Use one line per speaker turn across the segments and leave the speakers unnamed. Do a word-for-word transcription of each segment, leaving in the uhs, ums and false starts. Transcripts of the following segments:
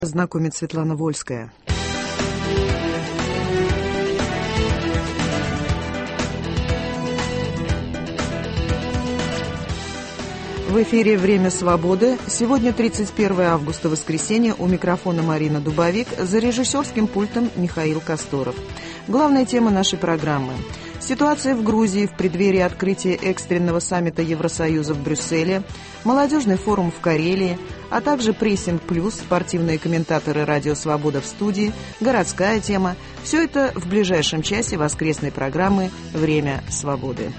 Знакомит Светлана Вольская. В эфире «Время свободы». Сегодня тридцать первое августа, воскресенье. У микрофона Марина Дубовик. За режиссерским пультом Михаил Косторов. Главная тема нашей программы. Ситуация в Грузии в преддверии открытия экстренного саммита Евросоюза в Брюсселе, молодежный форум в Карелии, а также прессинг плюс, спортивные комментаторы «Радио Свобода» в студии, городская тема. Все это в ближайшем часе воскресной программы «Время свободы».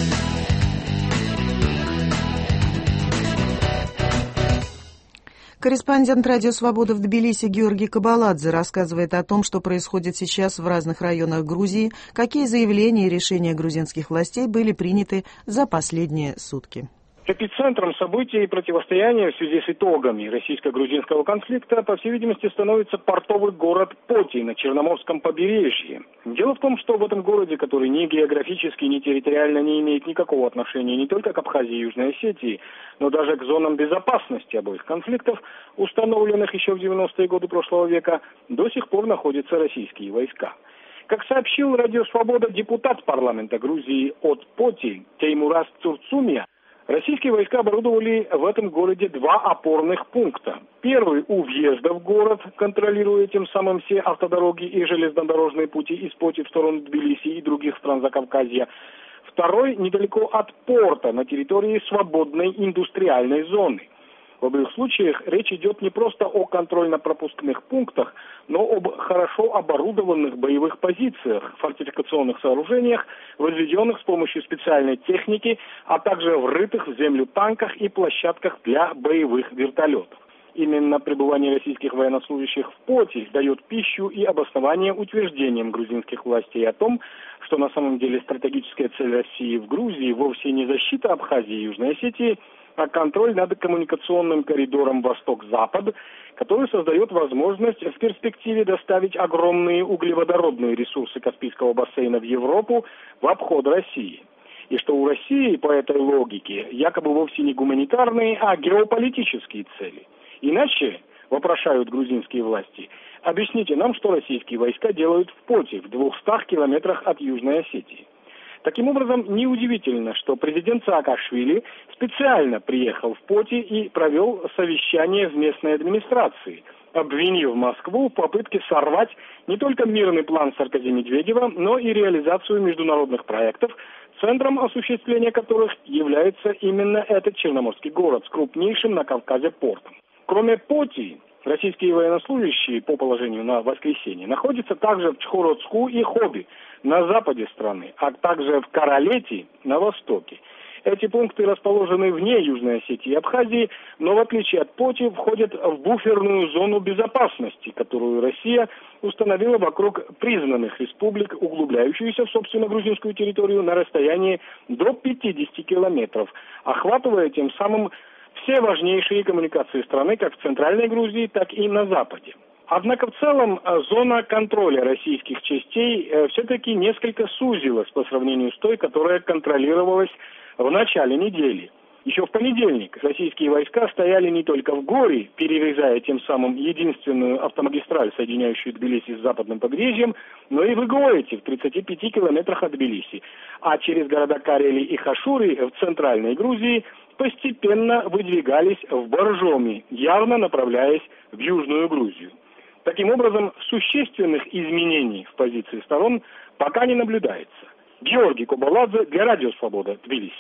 Корреспондент «Радио Свобода» в Тбилиси Георгий Кабаладзе рассказывает о том, что происходит сейчас в разных районах Грузии, какие заявления и решения грузинских властей были приняты за последние сутки.
Эпицентром событий и противостояния в связи с итогами российско-грузинского конфликта, по всей видимости, становится портовый город Поти на Черноморском побережье. Дело в том, что в этом городе, который ни географически, ни территориально не имеет никакого отношения не только к Абхазии и Южной Осетии, но даже к зонам безопасности обоих конфликтов, установленных еще в девяностые годы прошлого века, до сих пор находятся российские войска. Как сообщил «Радио Свобода» депутат парламента Грузии от Поти Теймурас Цурцумия, российские войска оборудовали в этом городе два опорных пункта. Первый у въезда в город, контролируя тем самым все автодороги и железнодорожные пути из Поти в сторону Тбилиси и других стран Закавказья. Второй недалеко от порта, на территории свободной индустриальной зоны. В обоих случаях речь идет не просто о контрольно-пропускных пунктах, но об хорошо оборудованных боевых позициях, фортификационных сооружениях, возведенных с помощью специальной техники, а также врытых в землю танках и площадках для боевых вертолетов. Именно пребывание российских военнослужащих в Поти дает пищу и обоснование утверждениям грузинских властей о том, что на самом деле стратегическая цель России в Грузии вовсе не защита Абхазии и Южной Осетии, а контроль над коммуникационным коридором Восток-Запад, который создает возможность в перспективе доставить огромные углеводородные ресурсы Каспийского бассейна в Европу в обход России. И что у России по этой логике якобы вовсе не гуманитарные, а геополитические цели. Иначе, вопрошают грузинские власти, объясните нам, что российские войска делают в Поти, в двухстах километрах от Южной Осетии. Таким образом, неудивительно, что президент Саакашвили специально приехал в Поти и провел совещание в местной администрации, обвинив Москву в попытке сорвать не только мирный план Саркози-Медведева, но и реализацию международных проектов, центром осуществления которых является именно этот черноморский город с крупнейшим на Кавказе портом. Кроме Поти, российские военнослужащие по положению на воскресенье находятся также в Чхородску и Хоби на западе страны, а также в Каралете на востоке. Эти пункты расположены вне Южной Осетии и Абхазии, но в отличие от Поти входят в буферную зону безопасности, которую Россия установила вокруг признанных республик, углубляющуюся в собственно грузинскую территорию на расстоянии до пятидесяти километров, охватывая тем самым все важнейшие коммуникации страны как в Центральной Грузии, так и на Западе. Однако в целом зона контроля российских частей э, все-таки несколько сузилась по сравнению с той, которая контролировалась в начале недели. Еще в понедельник российские войска стояли не только в Горе, перерезая тем самым единственную автомагистраль, соединяющую Тбилиси с западным побережьем, но и в Игоэте, в тридцати пяти километрах от Тбилиси. А через города Карели и Хашури в Центральной Грузии постепенно выдвигались в Боржоми, явно направляясь в Южную Грузию. Таким образом, существенных изменений в позиции сторон пока не наблюдается. Георгий Кабаладзе для «Радио Свобода», Тбилиси.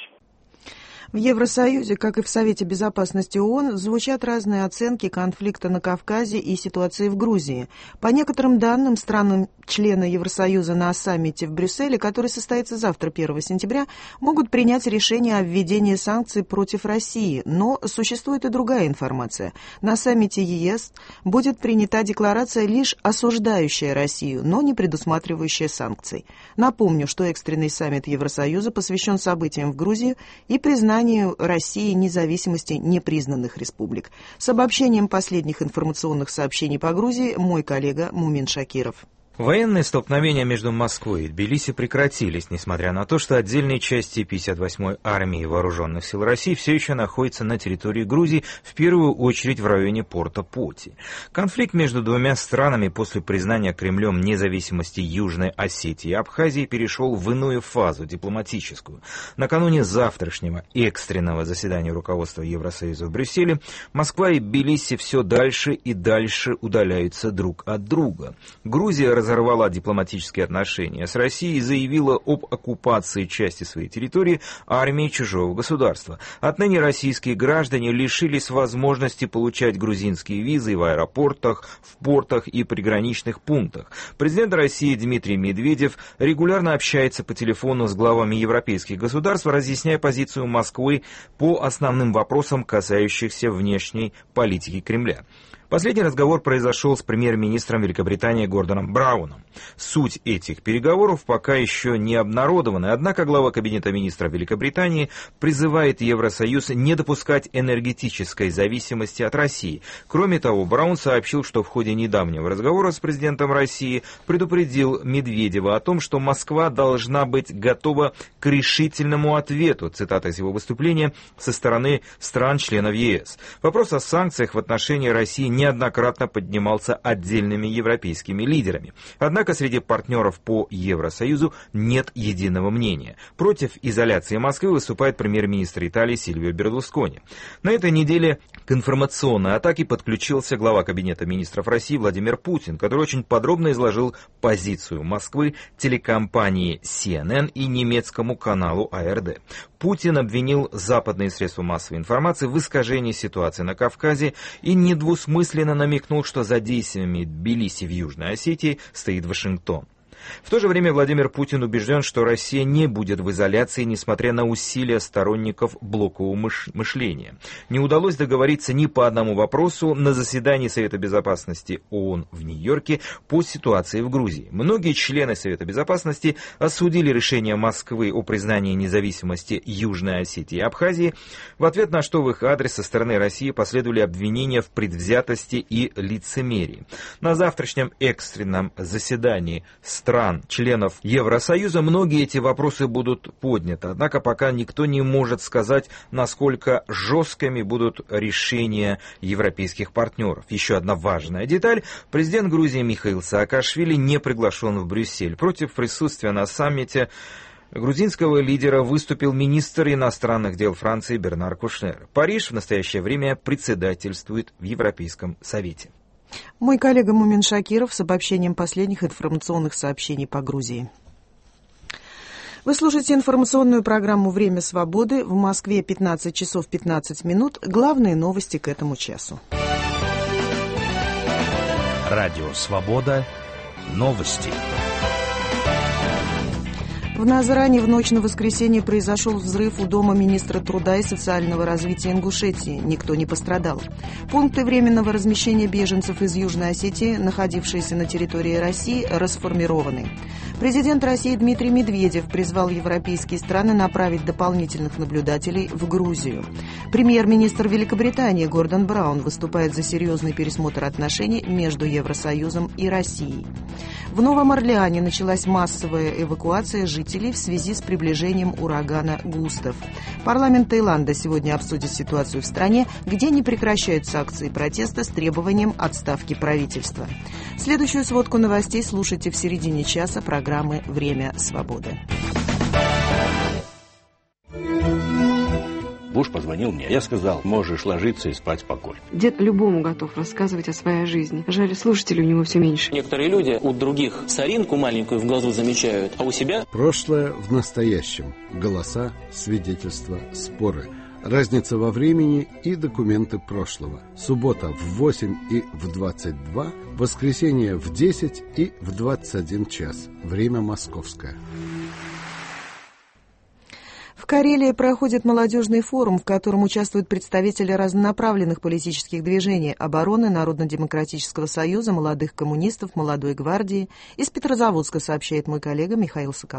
В Евросоюзе, как и в Совете Безопасности ООН, звучат разные оценки конфликта на Кавказе и ситуации в Грузии. По некоторым данным, страны-члены Евросоюза на саммите в Брюсселе, который состоится завтра, первого сентября, могут принять решение о введении санкций против России. Но существует и другая информация. На саммите ЕС будет принята декларация, лишь осуждающая Россию, но не предусматривающая санкций. Напомню, что экстренный саммит Евросоюза посвящен событиям в Грузии и признанию России независимости непризнанных республик. С обобщением последних информационных сообщений по Грузии мой коллега Мумин Шакиров.
Военные столкновения между Москвой и Тбилиси прекратились, несмотря на то, что отдельные части пятьдесят восьмой армии Вооруженных сил России все еще находятся на территории Грузии, в первую очередь в районе порта Поти. Конфликт между двумя странами после признания Кремлем независимости Южной Осетии и Абхазии перешел в иную фазу, дипломатическую. Накануне завтрашнего экстренного заседания руководства Евросоюза в Брюсселе Москва и Тбилиси все дальше и дальше удаляются друг от друга. Грузия разорвала дипломатические отношения с Россией и заявила об оккупации части своей территории армией чужого государства. Отныне российские граждане лишились возможности получать грузинские визы в аэропортах, в портах и приграничных пунктах. Президент России Дмитрий Медведев регулярно общается по телефону с главами европейских государств, разъясняя позицию Москвы по основным вопросам, касающихся внешней политики Кремля. Последний разговор произошел с премьер-министром Великобритании Гордоном Брауном. Суть этих переговоров пока еще не обнародована, однако глава Кабинета министров Великобритании призывает Евросоюз не допускать энергетической зависимости от России. Кроме того, Браун сообщил, что в ходе недавнего разговора с президентом России предупредил Медведева о том, что Москва должна быть готова к решительному ответу, цитата из его выступления, со стороны стран-членов ЕС. Вопрос о санкциях в отношении России не неоднократно поднимался отдельными европейскими лидерами. Однако среди партнеров по Евросоюзу нет единого мнения. Против изоляции Москвы выступает премьер-министр Италии Сильвио Берлускони. На этой неделе к информационной атаке подключился глава Кабинета министров России Владимир Путин, который очень подробно изложил позицию Москвы телекомпании си эн эн и немецкому каналу а эр дэ. Путин обвинил западные средства массовой информации в искажении ситуации на Кавказе и недвусмысленно намекнул, что за действиями Тбилиси в Южной Осетии стоит Вашингтон. В то же время Владимир Путин убежден, что Россия не будет в изоляции, несмотря на усилия сторонников блокового мыш- мышления. Не удалось договориться ни по одному вопросу на заседании Совета Безопасности ООН в Нью-Йорке по ситуации в Грузии. Многие члены Совета Безопасности осудили решение Москвы о признании независимости Южной Осетии и Абхазии, в ответ на что в их адрес со стороны России последовали обвинения в предвзятости и лицемерии. На завтрашнем экстренном заседании стран членов Евросоюза многие эти вопросы будут подняты, однако пока никто не может сказать, насколько жесткими будут решения европейских партнеров. Еще одна важная деталь: президент Грузии Михаил Саакашвили не приглашен в Брюссель. Против присутствия на саммите грузинского лидера выступил министр иностранных дел Франции Бернар Кушнер. Париж в настоящее время председательствует в Европейском Совете.
Мой коллега Мумин Шакиров с обобщением последних информационных сообщений по Грузии. Вы слушаете информационную программу «Время свободы». В Москве пятнадцать часов пятнадцать минут. Главные новости к этому часу.
Радио «Свобода». Новости.
В Назрани в ночь на воскресенье произошел взрыв у дома министра труда и социального развития Ингушетии. Никто не пострадал. Пункты временного размещения беженцев из Южной Осетии, находившиеся на территории России, расформированы. Президент России Дмитрий Медведев призвал европейские страны направить дополнительных наблюдателей в Грузию. Премьер-министр Великобритании Гордон Браун выступает за серьезный пересмотр отношений между Евросоюзом и Россией. В Новом Орлеане началась массовая эвакуация жителей в связи с приближением урагана Густав. Парламент Таиланда сегодня обсудит ситуацию в стране, где не прекращаются акции протеста с требованием отставки правительства. Следующую сводку новостей слушайте в середине часа программы «Время свободы».
Буш позвонил мне. Я сказал: можешь ложиться и спать спокойно.
Дед любому готов рассказывать о своей жизни. Жаль, слушателей у него все меньше.
Некоторые люди у других соринку маленькую в глазу замечают, а у себя...
Прошлое в настоящем. Голоса, свидетельства, споры. Разница во времени и документы прошлого. Суббота в восемь и в двадцать два, воскресенье в десять и в двадцать один час. Время московское.
В Карелии проходит молодежный форум, в котором участвуют представители разнонаправленных политических движений: обороны, Народно-демократического союза, молодых коммунистов, молодой гвардии. Из Петрозаводска сообщает мой коллега Михаил Соколов.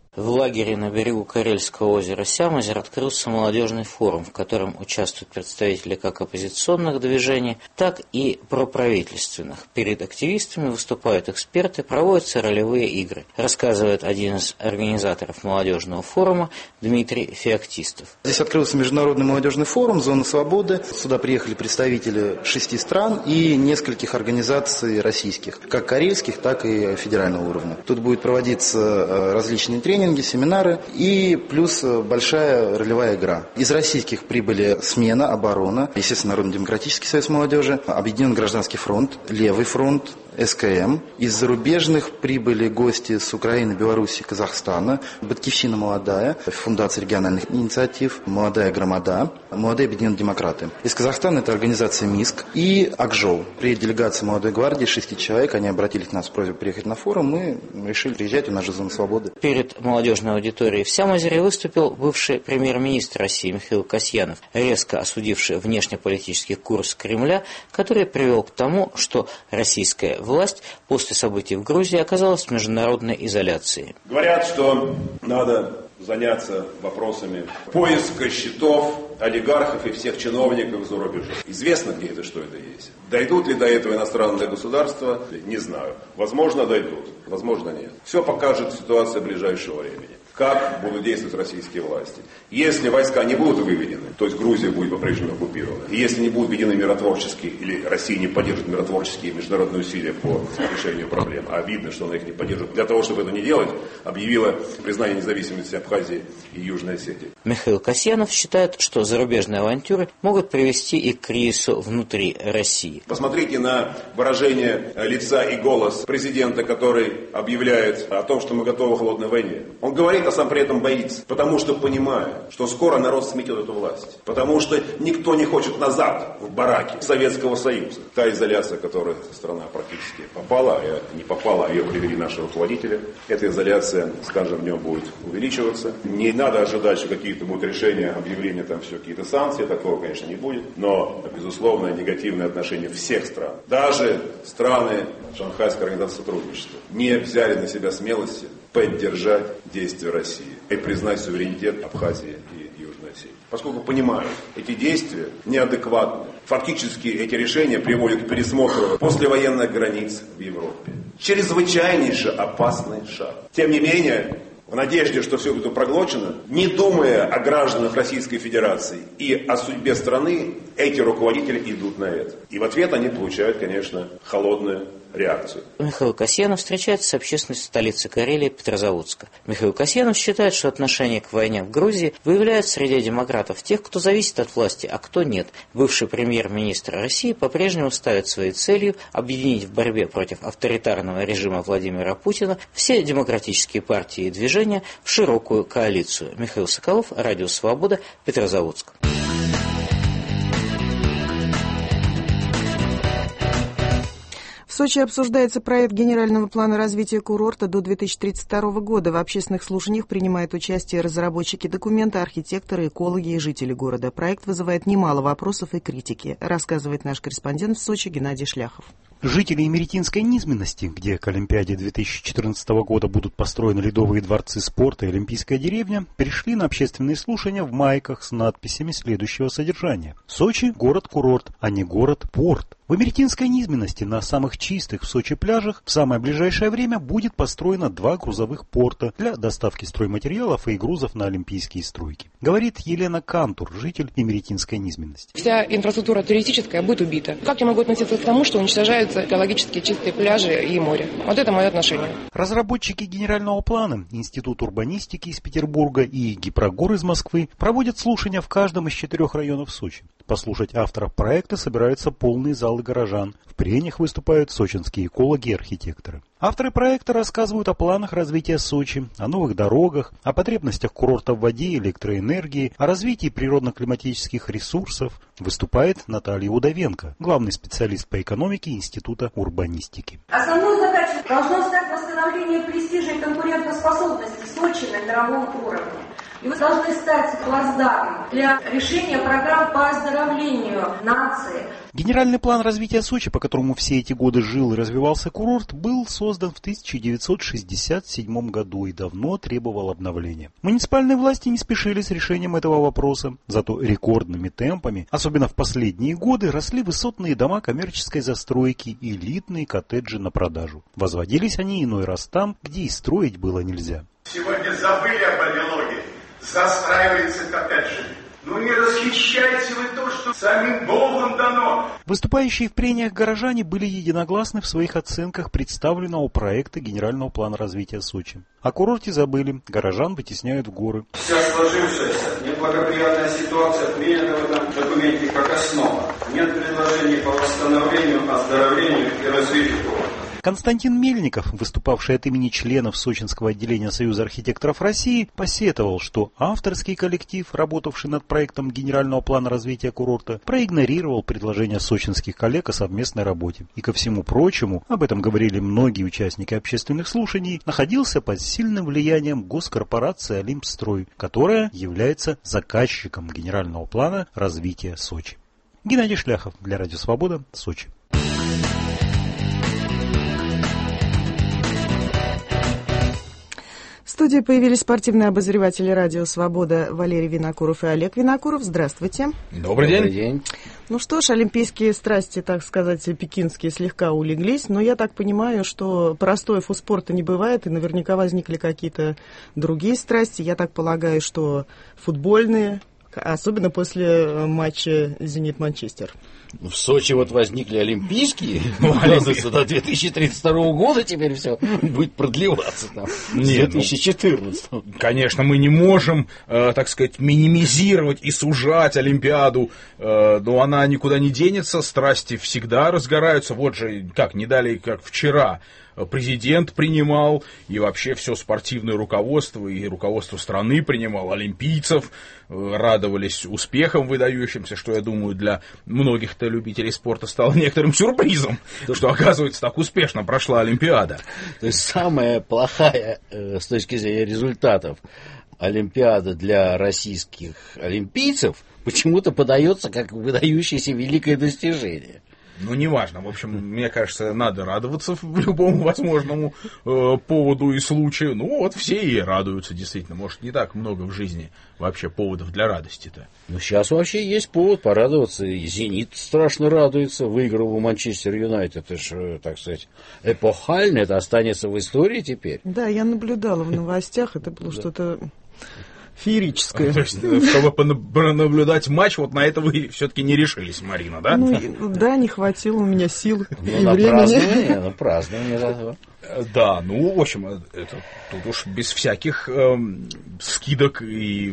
В лагере на берегу Карельского озера Сямозер открылся молодежный форум, в котором участвуют представители как оппозиционных движений, так и проправительственных. Перед активистами выступают эксперты, проводятся ролевые игры, рассказывает один из организаторов молодежного форума Дмитрий Феоктистов.
Здесь открылся международный молодежный форум «Зона свободы». Сюда приехали представители шести стран и нескольких организаций российских, как карельских, так и федерального уровня. Тут будет проводиться различные тренинги, тренинги, семинары и плюс большая ролевая игра. Из российских прибыли «Смена», «Оборона», естественно, Народно-демократический союз молодежи, Объединенный гражданский фронт, Левый фронт, эс ка эм. Из зарубежных прибыли гости с Украины, Беларуси, Казахстана, «Батькивщина молодая», Фундация региональных инициатив, «Молодая громада», «Молодые объединенные демократы». Из Казахстана это организация МИСК и «Акжол». При делегации молодой гвардии, шести человек, они обратились к нас с просьбой приехать на форум, мы решили приезжать, у нас же «Зона свободы».
Перед молодежной аудиторией в Сямозере выступил бывший премьер-министр России Михаил Касьянов, резко осудивший внешнеполитический курс Кремля, который привел к тому, что российская власть после событий в Грузии оказалась в международной изоляции.
Говорят, что надо заняться вопросами поиска счетов олигархов и всех чиновников за рубежом. Известно, где это, что это есть. Дойдут ли до этого иностранные государства, не знаю. Возможно, дойдут, возможно, нет. Все покажет ситуация ближайшего времени. Как будут действовать российские власти. Если войска не будут выведены, то есть Грузия будет по-прежнему оккупирована, и если не будут введены миротворческие, или Россия не поддержит миротворческие международные усилия по решению проблем, а видно, что она их не поддержит, для того, чтобы это не делать, объявила признание независимости Абхазии и Южной Осетии.
Mихаil Kasyanov считает, что зарубежные авантюры могут привести и к кризису внутри России.
Посмотрите на выражение лица и голос президента, который объявляет о том, что мы готовы к холодной войне. Он говорит, а сам при этом боится, потому что понимает, что скоро народ сметет эту власть, потому что никто не хочет назад в бараки Советского Союза. Та изоляция, в которую страна практически попала, не попала, а ее привели наши руководители, эта изоляция с каждым днем будет увеличиваться. Не надо ожидать, что какие-то будут решения, объявления, там все какие-то санкции, такого, конечно, не будет, но, безусловно, негативное отношение всех стран, даже страны Шанхайской организации сотрудничества, не взяли на себя смелости поддержать действия России и признать суверенитет Абхазии и Южной Осетии. Поскольку понимают, эти действия неадекватны. Фактически эти решения приводят к пересмотру послевоенных границ в Европе. Чрезвычайнейше опасный шаг. Тем не менее, в надежде, что все это проглочено, не думая о гражданах Российской Федерации и о судьбе страны, эти руководители идут на это. И в ответ они получают, конечно, холодную реакцию.
Михаил Касьянов встречается с общественностью столицы Карелии Петрозаводска. Михаил Касьянов считает, что отношение к войне в Грузии выявляет среди демократов тех, кто зависит от власти, а кто нет. Бывший премьер-министр России по-прежнему ставит своей целью объединить в борьбе против авторитарного режима Владимира Путина все демократические партии и движения в широкую коалицию. Михаил Соколов, Радио Свобода, Петрозаводск.
В Сочи обсуждается проект генерального плана развития курорта до две тысячи тридцать второго года. В общественных слушаниях принимают участие разработчики документа, архитекторы, экологи и жители города. Проект вызывает немало вопросов и критики, рассказывает наш корреспондент в Сочи Геннадий Шляхов.
Жители Имеретинской низменности, где к Олимпиаде две тысячи четырнадцатого года будут построены ледовые дворцы спорта и Олимпийская деревня, перешли на общественные слушания в майках с надписями следующего содержания. Сочи – город-курорт, а не город-порт. В Имеретинской низменности на самых чистых в Сочи пляжах в самое ближайшее время будет построено два грузовых порта для доставки стройматериалов и грузов на олимпийские стройки. Говорит Елена Кантур, житель Имеретинской низменности.
Вся инфраструктура туристическая будет убита. Как я могу относиться к тому, что уничтожаются экологически чистые пляжи и море? Вот это мое отношение.
Разработчики генерального плана, Институт урбанистики из Петербурга и Гипрогор из Москвы проводят слушания в каждом из четырех районов Сочи. Послушать авторов проекта собираются полные залы горожан. В прениях выступают сочинские экологи и архитекторы. Авторы проекта рассказывают о планах развития Сочи, о новых дорогах, о потребностях курорта в воде и электроэнергии, о развитии природно-климатических ресурсов. Выступает Наталья Удовенко, главный специалист по экономике Института урбанистики.
Основной задачей должно стать восстановление престижа и конкурентоспособности Сочи на мировом уровне. И вы должны стать плацдармом для решения программ по оздоровлению нации.
Генеральный план развития Сочи, по которому все эти годы жил и развивался курорт, был создан в тысяча девятьсот шестьдесят седьмом году и давно требовал обновления. Муниципальные власти не спешили с решением этого вопроса, зато рекордными темпами, особенно в последние годы, росли высотные дома коммерческой застройки и элитные коттеджи на продажу. Возводились они иной раз там, где и строить было нельзя.
Сегодня забыли об Вавилоне, застраиваются коттеджи. Ну не расхищайте вы то, что самим Богом дано.
Выступающие в прениях горожане были единогласны в своих оценках представленного проекта Генерального плана развития Сочи. О курорте забыли, горожан вытесняют в горы.
Вся сложившаяся неблагоприятная ситуация отменена в этом документе как основа. Нет предложений по восстановлению, оздоровлению и развитию города.
Константин Мельников, выступавший от имени членов Сочинского отделения Союза архитекторов России, посетовал, что авторский коллектив, работавший над проектом Генерального плана развития курорта, проигнорировал предложения сочинских коллег о совместной работе. И ко всему прочему, об этом говорили многие участники общественных слушаний, находился под сильным влиянием госкорпорации «Олимпстрой», которая является заказчиком Генерального плана развития Сочи. Геннадий Шляхов для Радио Свобода, Сочи.
В студии появились спортивные обозреватели радио «Свобода» Валерий Винокуров и Олег Винокуров. Здравствуйте.
Добрый день.
Добрый день.
Ну что ж, олимпийские страсти, так сказать, пекинские слегка улеглись, но я так понимаю, что простоев у спорта не бывает, и наверняка возникли какие-то другие страсти. Я так полагаю, что футбольные, особенно после матча «Зенит-Манчестер».
В Сочи вот возникли олимпийские, оказывается, до две тысячи тридцать второго года теперь все будет продлеваться там, с две тысячи четырнадцатого.
Ну, конечно, мы не можем, э, так сказать, минимизировать и сужать Олимпиаду, э, но она никуда не денется, страсти всегда разгораются. Вот же, как, не далее, как вчера, президент принимал, и вообще все спортивное руководство, и руководство страны принимал олимпийцев, радовались успехам выдающимся, что, я думаю, для многих-то любителей спорта стало некоторым сюрпризом, что, оказывается, так успешно прошла Олимпиада.
То есть самая плохая, с точки зрения результатов, Олимпиада для российских олимпийцев почему-то подается как выдающееся великое достижение.
Ну, неважно. В общем, мне кажется, надо радоваться в любому возможному э, поводу и случаю. Ну, вот все и радуются, действительно. Может, не так много в жизни вообще поводов для радости-то.
Ну, сейчас вообще есть повод порадоваться. И «Зенит» страшно радуется. Выиграл у «Манчестер Юнайтед». Это же, так сказать, эпохально. Это останется в истории теперь.
Да, я наблюдала в новостях. Это было что-то феерическое.
То есть, чтобы понаблюдать матч, вот на это вы все-таки не решились, Марина, да?
Ну, да, не хватило у меня сил
ну,
и
на
времени.
Празднование, на празднование этого.
Да, ну, в общем, это, тут уж без всяких эм, скидок и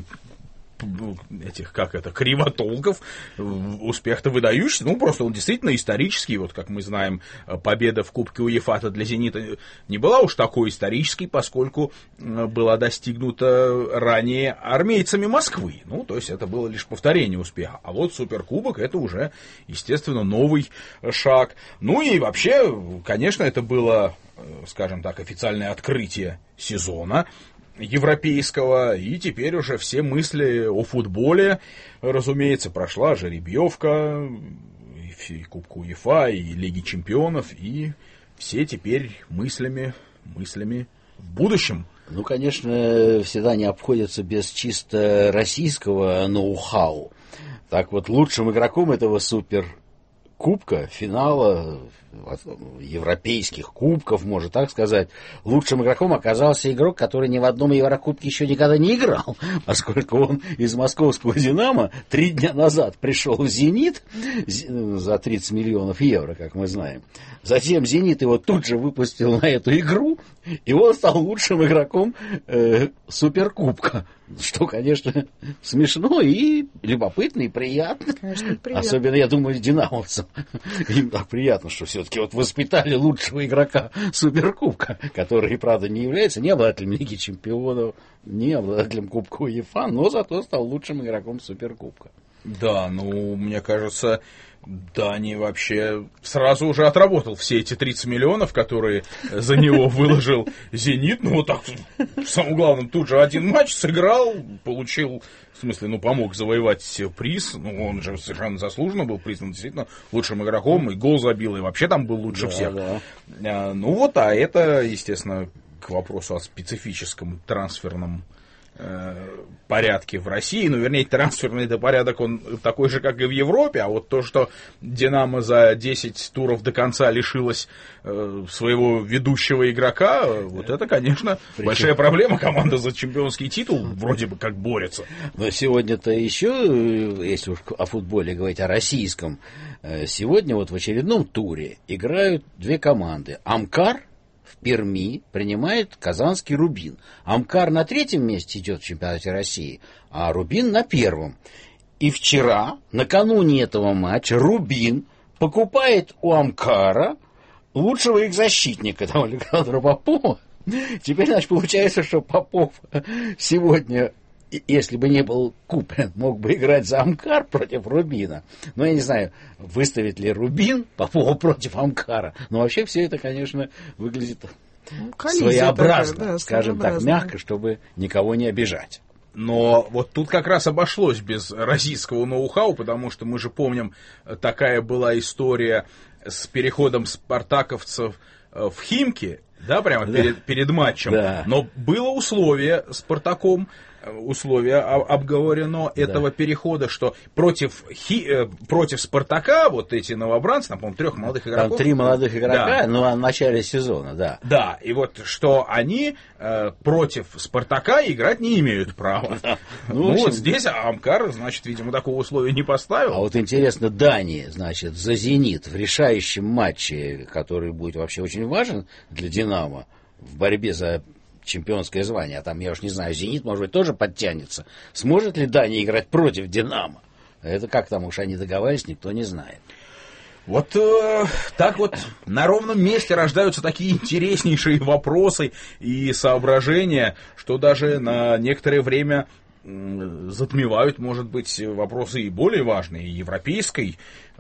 этих, как это, кривотолков, успех-то выдающийся, ну, просто он действительно исторический, вот, как мы знаем, победа в Кубке УЕФА для «Зенита» не была уж такой исторической, поскольку была достигнута ранее армейцами Москвы, ну, то есть это было лишь повторение успеха, а вот Суперкубок — это уже, естественно, новый шаг, ну, и вообще, конечно, это было, скажем так, официальное открытие сезона европейского, и теперь уже все мысли о футболе, разумеется, прошла жеребьевка, и Кубку УЕФА, и Лиги чемпионов, и все теперь мыслями, мыслями в будущем.
Ну, конечно, всегда не обходится без чисто российского ноу-хау. Так вот, лучшим игроком этого суперкубка, финала, европейских кубков, можно так сказать, лучшим игроком оказался игрок, который ни в одном Еврокубке еще никогда не играл, поскольку он из московского «Динамо» три дня назад пришел в «Зенит» за тридцать миллионов евро, как мы знаем. Затем «Зенит» его тут же выпустил на эту игру, и он стал лучшим игроком э, Суперкубка. Что, конечно, смешно и любопытно, и приятно.
Конечно, приятно.
Особенно, я думаю, динамовцам. Им так приятно, что все-таки вот воспитали лучшего игрока Суперкубка, который, правда, не является ни обладателем Лиги чемпионов, ни обладателем Кубка УЕФА, но зато стал лучшим игроком Суперкубка.
Да, ну, мне кажется,
Дания вообще сразу уже отработал все эти тридцать миллионов, которые за него выложил «Зенит». Ну, вот так, самое главное, тут же один матч сыграл, получил, в смысле, ну, помог завоевать приз. Ну, он же совершенно заслуженно был признан действительно лучшим игроком, и гол забил, и вообще там был лучше
да,
всех.
Да.
А, ну, вот, а это, естественно, к вопросу о специфическом трансферном порядке в России, ну, вернее, трансферный порядок, он такой же, как и в Европе, а вот то, что «Динамо» за десять туров до конца лишилась э, своего ведущего игрока, вот это, конечно, Причем... большая проблема. Команда за чемпионский титул вроде бы как борется.
Но сегодня-то еще, если уж о футболе говорить, о российском, сегодня вот в очередном туре играют две команды. «Амкар» в Перми принимает казанский «Рубин». «Амкар» на третьем месте идет в чемпионате России, а «Рубин» на первом. И вчера, накануне этого матча, «Рубин» покупает у «Амкара» лучшего их защитника, там, Александра Попова. Теперь, значит, получается, что Попов сегодня, если бы не был куплен, мог бы играть за «Амкар» против «Рубина». Но я не знаю, выставит ли «Рубин» Попова против «Амкара». Но вообще все это, конечно, выглядит ну, своеобразно, такая, да, скажем так, мягко, чтобы никого не обижать.
Но вот тут как раз обошлось без российского ноу-хау, потому что мы же помним, такая была история с переходом спартаковцев в Химки, да, прямо да. Перед, перед матчем. Да. Но было условие Спартаком, условие обговорено да. этого перехода, что против, хи, против Спартака вот эти новобранцы, там, по-моему, трех молодых игроков.
Там три молодых игрока, да. но в начале сезона, да.
Да, и вот что они э, против Спартака играть не имеют права. Ну, ну общем, вот здесь Амкар, значит, видимо, такого условия не поставил.
А вот интересно, Дания, значит, за «Зенит» в решающем матче, который будет вообще очень важен для «Динамо» в борьбе за чемпионское звание, а там, я уж не знаю, «Зенит», может быть, тоже подтянется. Сможет ли Дания играть против «Динамо»? Это как там уж они договаривались, никто не знает.
Вот э, так вот на ровном месте рождаются такие интереснейшие вопросы и соображения, что даже на некоторое время э, затмевают, может быть, вопросы и более важные, европейской, э,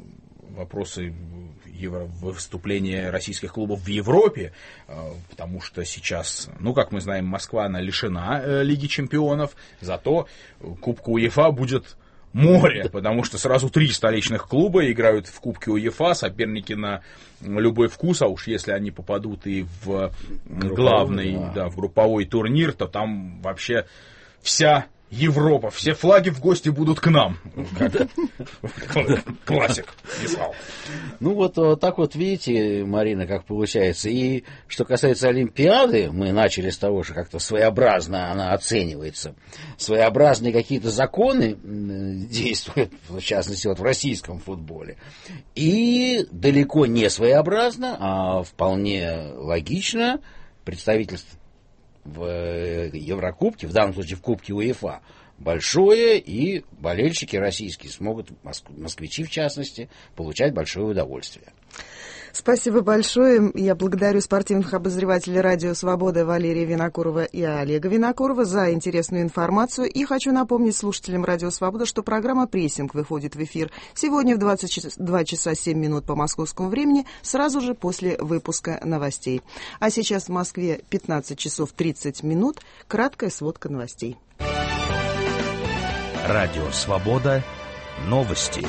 вопросы евро, выступления российских клубов в Европе, потому что сейчас, ну, как мы знаем, Москва, она лишена Лиги Чемпионов, зато Кубка УЕФА будет море, потому что сразу три столичных клуба играют в Кубке УЕФА, соперники на любой вкус, а уж если они попадут и в главный, да. Да, в групповой турнир, то там вообще вся Европа, все флаги в гости будут к нам. Классик писал.
Ну вот так вот видите, Марина, как получается. И что касается Олимпиады, мы начали с того, что как-то своеобразно она оценивается. Своеобразные какие-то законы действуют, в частности, вот в российском футболе. И далеко не своеобразно, а вполне логично представительство в Еврокубке, в данном случае в Кубке УЕФА, большое, и болельщики российские смогут, москвичи в частности, получать большое удовольствие.
Спасибо большое. Я благодарю спортивных обозревателей «Радио Свобода» Валерия Винокурова и Олега Винокурова за интересную информацию. И хочу напомнить слушателям «Радио Свобода», что программа «Прессинг» выходит в эфир сегодня в двадцать два часа семь минут по московскому времени, сразу же после выпуска новостей. А сейчас в Москве пятнадцать часов тридцать минут. Краткая сводка новостей.
«Радио Свобода». Новости.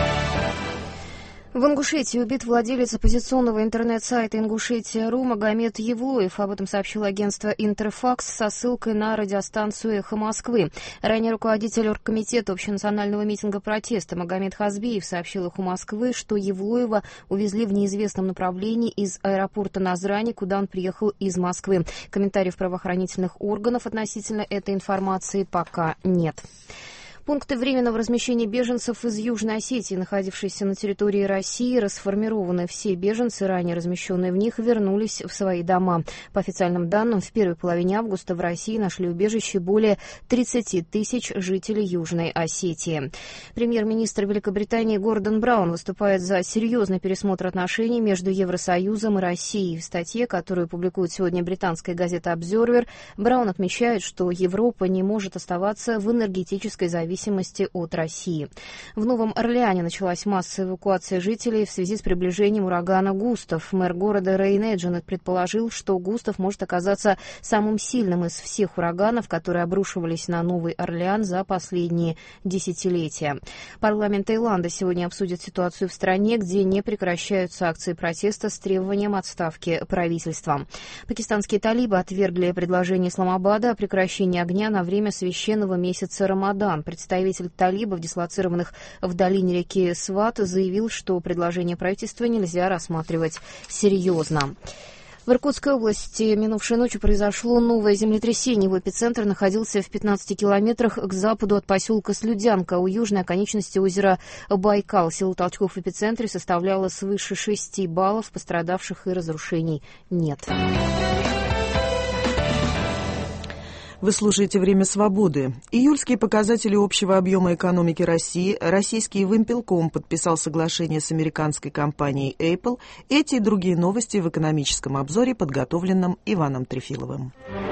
В Ингушетии убит владелец оппозиционного интернет-сайта «Ингушетия.ру» Магомед Евлоев. Об этом сообщило агентство «Интерфакс» со ссылкой на радиостанцию «Эхо Москвы». Ранее руководитель оргкомитета общенационального митинга протеста Магомед Хазбиев сообщил «Эху Москвы», что Евлоева увезли в неизвестном направлении из аэропорта Назрани, куда он приехал из Москвы. Комментариев правоохранительных органов относительно этой информации пока нет. Пункты временного размещения беженцев из Южной Осетии, находившиеся на территории России, расформированы. Все беженцы, ранее размещенные в них, вернулись в свои дома. По официальным данным, в первой половине августа в России нашли убежище более тридцать тысяч жителей Южной Осетии. Премьер-министр Великобритании Гордон Браун выступает за серьезный пересмотр отношений между Евросоюзом и Россией. В статье, которую публикует сегодня британская газета «Обзервер», Браун отмечает, что Европа не может оставаться в энергетической зависимости зависимости от России. В Новом Орлеане началась массовая эвакуация жителей в связи с приближением урагана Густав. Мэр города Рейн Эдженет предположил, что Густав может оказаться самым сильным из всех ураганов, которые обрушивались на Новый Орлеан за последние десятилетия. Парламент Таиланда сегодня обсудит ситуацию в стране, где не прекращаются акции протеста с требованием отставки правительства. Пакистанские талибы отвергли предложение Исламабада о прекращении огня на время священного месяца Рамадан. Представитель талибов, дислоцированных в долине реки Сват, заявил, что предложение правительства нельзя рассматривать серьезно. В Иркутской области минувшей ночью произошло новое землетрясение. Его эпицентр находился в пятнадцати километрах к западу от поселка Слюдянка, у южной оконечности озера Байкал. Сила толчков в эпицентре составляла свыше шести баллов, пострадавших и разрушений нет.
Вы слушаете «Время свободы». Июльские показатели общего объема экономики России. Российский Вимпелком подписал соглашение с американской компанией Apple. Эти и другие новости в экономическом обзоре, подготовленном Иваном Трефиловым.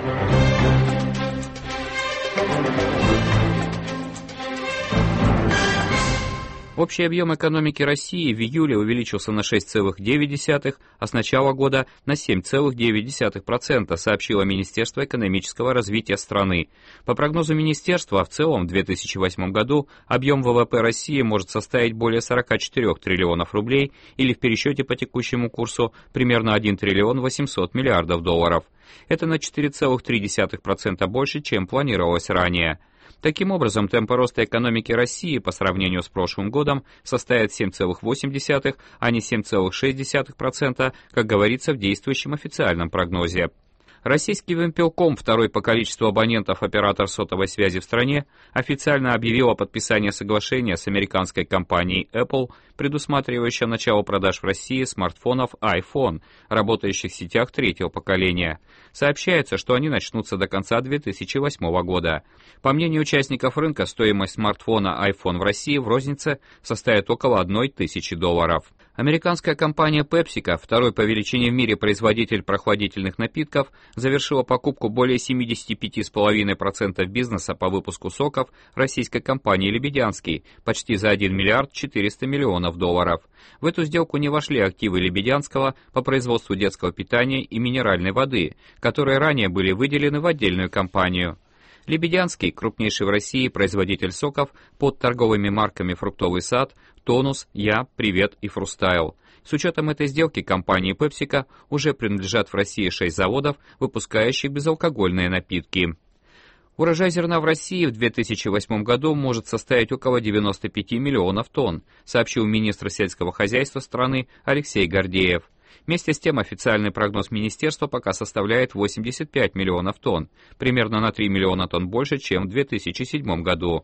Общий объем экономики России в июле увеличился на шесть целых девять десятых, а с начала года на семь целых девять десятых процента, сообщило Министерство экономического развития страны. По прогнозу министерства, в целом в две тысячи восьмом году объем ВВП России может составить более сорока четырёх триллионов рублей или в пересчете по текущему курсу примерно один триллион восемьсот миллиардов долларов. Это на четыре целых три десятых процента больше, чем планировалось ранее. Таким образом, темпы роста экономики России по сравнению с прошлым годом составят семь целых восемь десятых, а не семь целых шесть десятых процента, как говорится в действующем официальном прогнозе. Российский Вимпелком, второй по количеству абонентов оператор сотовой связи в стране, официально объявил о подписании соглашения с американской компанией Apple, предусматривающее начало продаж в России смартфонов iPhone, работающих в сетях третьего поколения. Сообщается, что они начнутся до конца две тысячи восьмого года. По мнению участников рынка, стоимость смартфона iPhone в России в рознице составит около одной тысячи долларов. Американская компания PepsiCo, второй по величине в мире производитель прохладительных напитков, завершила покупку более семьдесят пять целых пять десятых процента бизнеса по выпуску соков российской компании «Лебедянский» почти за один миллиард четыреста миллионов долларов. В эту сделку не вошли активы Лебедянского по производству детского питания и минеральной воды, которые ранее были выделены в отдельную компанию. Лебедянский, крупнейший в России производитель соков под торговыми марками «Фруктовый сад», «Тонус», «Я», «Привет» и «Фрустайл». С учетом этой сделки компании PepsiCo уже принадлежат в России шесть заводов, выпускающих безалкогольные напитки. Урожай зерна в России в две тысячи восьмом году может составить около девяноста пяти миллионов тонн, сообщил министр сельского хозяйства страны Алексей Гордеев. Вместе с тем официальный прогноз министерства пока составляет восемьдесят пять миллионов тонн, примерно на три миллиона тонн больше, чем в две тысячи седьмом году.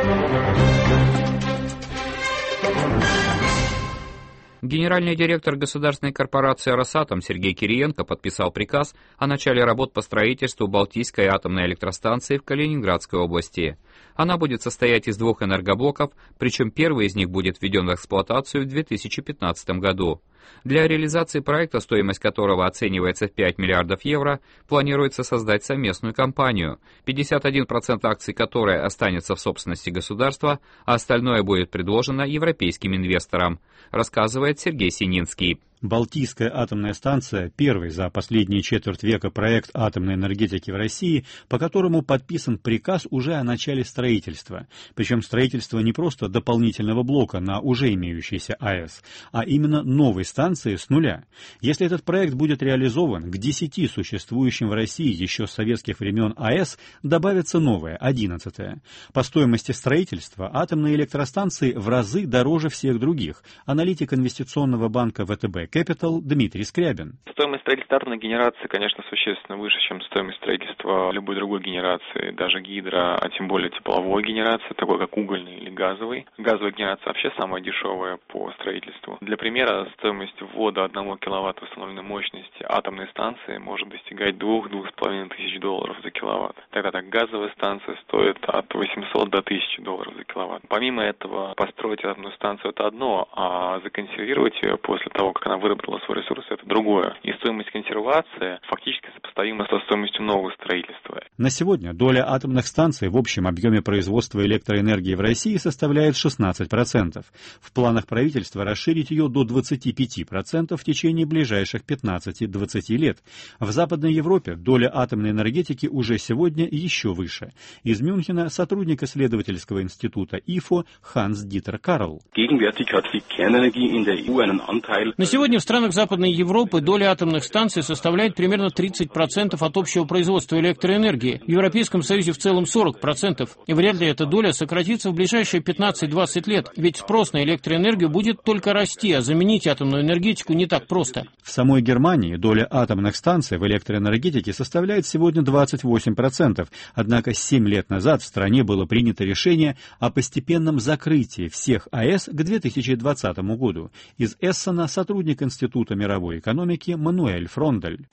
Генеральный директор государственной корпорации «Росатом» Сергей Кириенко подписал приказ о начале работ по строительству Балтийской атомной электростанции в Калининградской области. Она будет состоять из двух энергоблоков, причем первый из них будет введен в эксплуатацию в две тысячи пятнадцатом году. Для реализации проекта, стоимость которого оценивается в пять миллиардов евро, планируется создать совместную компанию, пятьдесят один процент акций которой останется в собственности государства, а остальное будет предложено европейским инвесторам, рассказывает Сергей Сининский.
Балтийская атомная станция – первый за последние четверть века проект атомной энергетики в России, по которому подписан приказ уже о начале строительства. Причем строительство не просто дополнительного блока на уже имеющейся АЭС, а именно новой станции с нуля. Если этот проект будет реализован, к десяти существующим в России еще с советских времен АЭС добавится новая, одиннадцатая. По стоимости строительства атомные электростанции в разы дороже всех других. Аналитик инвестиционного банка ВТБ Capital Дмитрий Скрябин.
Стоимость строительства атомной генерации, конечно, существенно выше, чем стоимость строительства любой другой генерации, даже гидро, а тем более тепловой генерации, такой как угольной или газовой. Газовая генерация вообще самая дешевая по строительству. Для примера, стоимость ввода одного киловатта установленной мощности атомной станции может достигать двух-двух с половиной тысяч долларов за киловатт. Тогда так газовая станция стоит от восьмисот до тысячи долларов за киловатт. Помимо этого, построить атомную станцию — это одно, а законсервировать ее после того, как она выработала свой ресурс, это другое. И стоимость консервации фактически сопоставима со стоимостью нового строительства.
На сегодня доля атомных станций в общем объеме производства электроэнергии в России составляет шестнадцать процентов. В планах правительства расширить ее до двадцати пяти процентов в течение ближайших пятнадцати-двадцати лет. В Западной Европе доля атомной энергетики уже сегодня еще выше. Из Мюнхена сотрудник исследовательского института ИФО Ханс-Дитер Карл.
На сегодня в странах Западной Европы доля атомных станций составляет примерно тридцать процентов от общего производства электроэнергии. В Европейском Союзе в целом сорок процентов. И вряд ли эта доля сократится в ближайшие пятнадцать-двадцать лет. Ведь спрос на электроэнергию будет только расти, а заменить атомную энергетику не так просто.
В самой Германии доля атомных станций в электроэнергетике составляет сегодня двадцать восемь процентов. Однако семь лет назад в стране было принято решение о постепенном закрытии всех АЭС к две тысячи двадцатому году. Из Эссена сотрудник Института мировой экономики Мануэль Фрондель.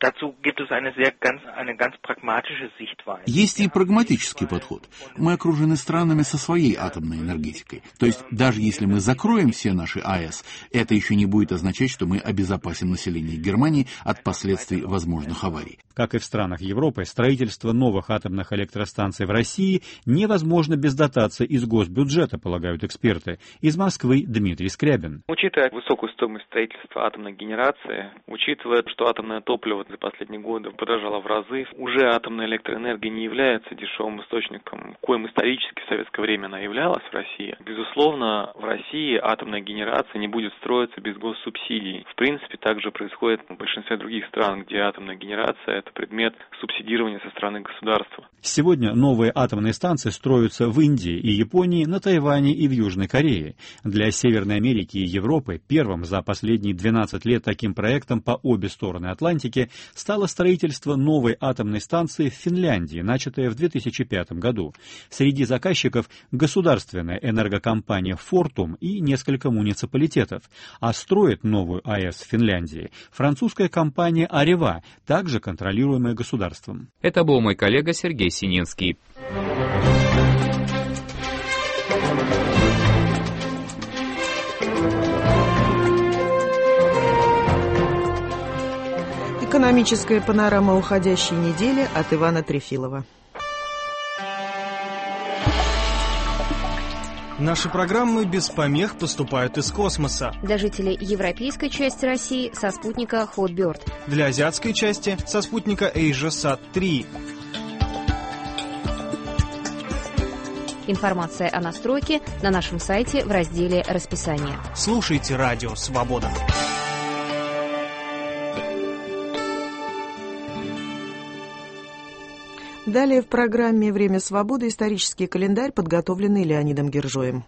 Есть и прагматический подход. Мы окружены странами со своей атомной энергетикой. То есть даже если мы закроем все наши АЭС, это еще не будет означать, что мы обезопасим население Германии от последствий возможных аварий.
Как и в странах Европы, строительство новых атомных электростанций в России невозможно без дотации из госбюджета, полагают эксперты. Из Москвы Дмитрий Скрябин.
Учитывая высокую стоимость строительства атомной генерации, учитывая, что атомное топливо за последние годы подорожало в разы, уже атомная электроэнергия не является дешевым источником, коим исторически в советское время она являлась в России. Безусловно, в России атомная генерация не будет строиться без госсубсидий. В принципе, также происходит в большинстве других стран, где атомная генерация – это предмет субсидирования со стороны государства.
Сегодня новые атомные станции строятся в Индии и Японии, на Тайване и в Южной Корее. Для Северной Америки и Европы первым за последние двенадцать лет таким проектом по обе стороны Атлантики стало строительство новой атомной станции в Финляндии, начатое в две тысячи пятом году. Среди заказчиков государственная энергокомпания «Фортум» и несколько муниципалитетов. А строит новую АЭС в Финляндии французская компания «Арева», также контролируемая государством.
Это был мой коллега Сергей Сининский.
Экономическая панорама уходящей недели от Ивана Трефилова.
Наши программы без помех поступают из космоса.
Для жителей европейской части России со спутника Hotbird.
Для азиатской части со спутника AsiaSat три.
Информация о настройке на нашем сайте в разделе «Расписание».
Слушайте радио «Свобода».
Далее в программе «Время свободы» исторический календарь, подготовленный Леонидом Гержоем.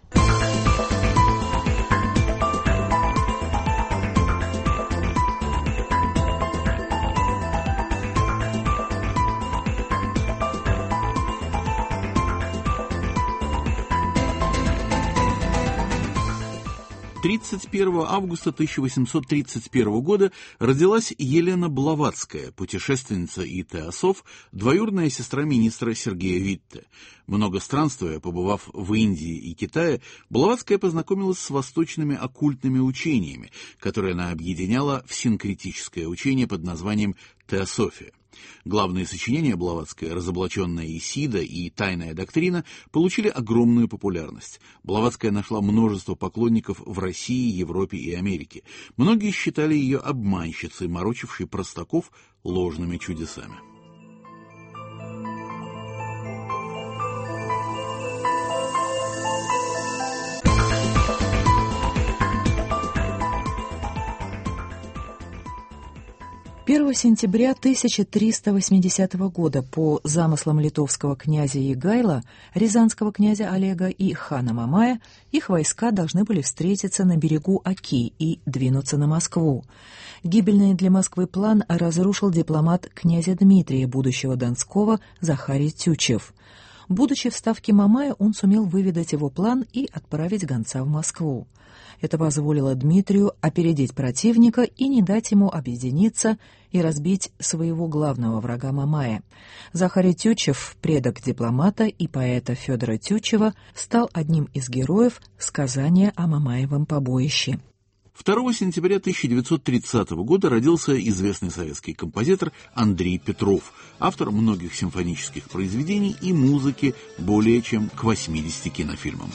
тридцать первого августа тысяча восемьсот тридцать первого года родилась Елена Блаватская, путешественница и теософ, двоюродная сестра министра Сергея Витте. Много странствуя, побывав в Индии и Китае, Блаватская познакомилась с восточными оккультными учениями, которые она объединяла в синкретическое учение под названием теософия. Главные сочинения Блаватской «Разоблаченная Исида» и «Тайная доктрина» получили огромную популярность. Блаватская нашла множество поклонников в России, Европе и Америке. Многие считали ее обманщицей, морочившей простаков ложными чудесами.
первого сентября тысяча триста восьмидесятого года по замыслам литовского князя Егайла, рязанского князя Олега и хана Мамая их войска должны были встретиться на берегу Оки и двинуться на Москву. Гибельный для Москвы план разрушил дипломат князя Дмитрия, будущего Донского, Захарий Тютчев. Будучи в ставке Мамая, он сумел выведать его план и отправить гонца в Москву. Это позволило Дмитрию опередить противника и не дать ему объединиться и разбить своего главного врага Мамая. Захарий Тютчев, предок дипломата и поэта Федора Тютчева, стал одним из героев сказания о Мамаевом побоище.
второго сентября тысяча девятьсот тридцатого года родился известный советский композитор Андрей Петров, автор многих симфонических произведений и музыки более чем к восьмидесяти кинофильмам.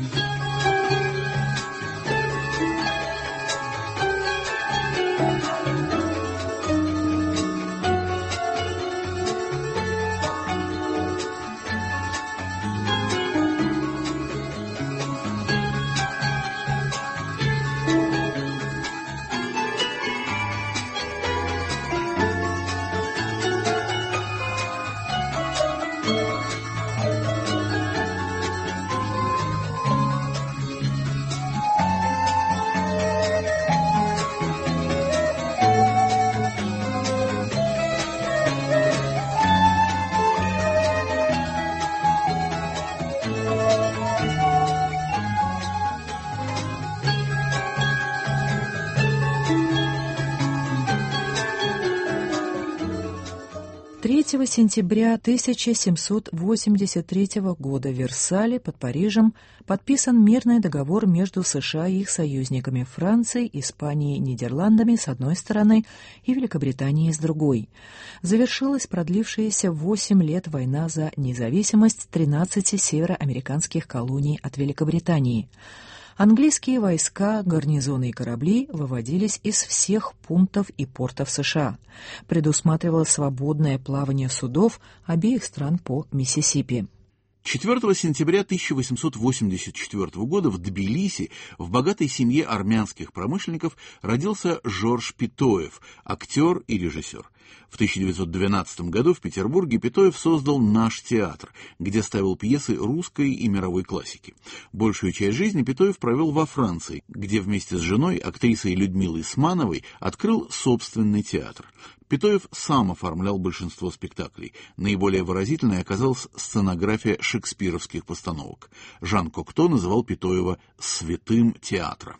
третьего сентября тысяча семьсот восемьдесят третьего года в Версале под Парижем подписан мирный договор между США и их союзниками Францией, Испанией, Нидерландами с одной стороны и Великобританией с другой. Завершилась продлившаяся восемь лет война за независимость тринадцати североамериканских колоний от Великобритании. Английские войска, гарнизоны и корабли выводились из всех пунктов и портов США. Предусматривалось свободное плавание судов обеих стран по Миссисипи.
четвёртого сентября тысяча восемьсот восемьдесят четвёртого года в Тбилиси в богатой семье армянских промышленников родился Жорж Питоев, актер и режиссер. В тысяча девятьсот двенадцатом году в Петербурге Питоев создал «Наш театр», где ставил пьесы русской и мировой классики. Большую часть жизни Питоев провел во Франции, где вместе с женой, актрисой Людмилой Смановой, открыл собственный театр. Питоев сам оформлял большинство спектаклей. Наиболее выразительной оказалась сценография шекспировских постановок. Жан Кокто называл Питоева «святым театра».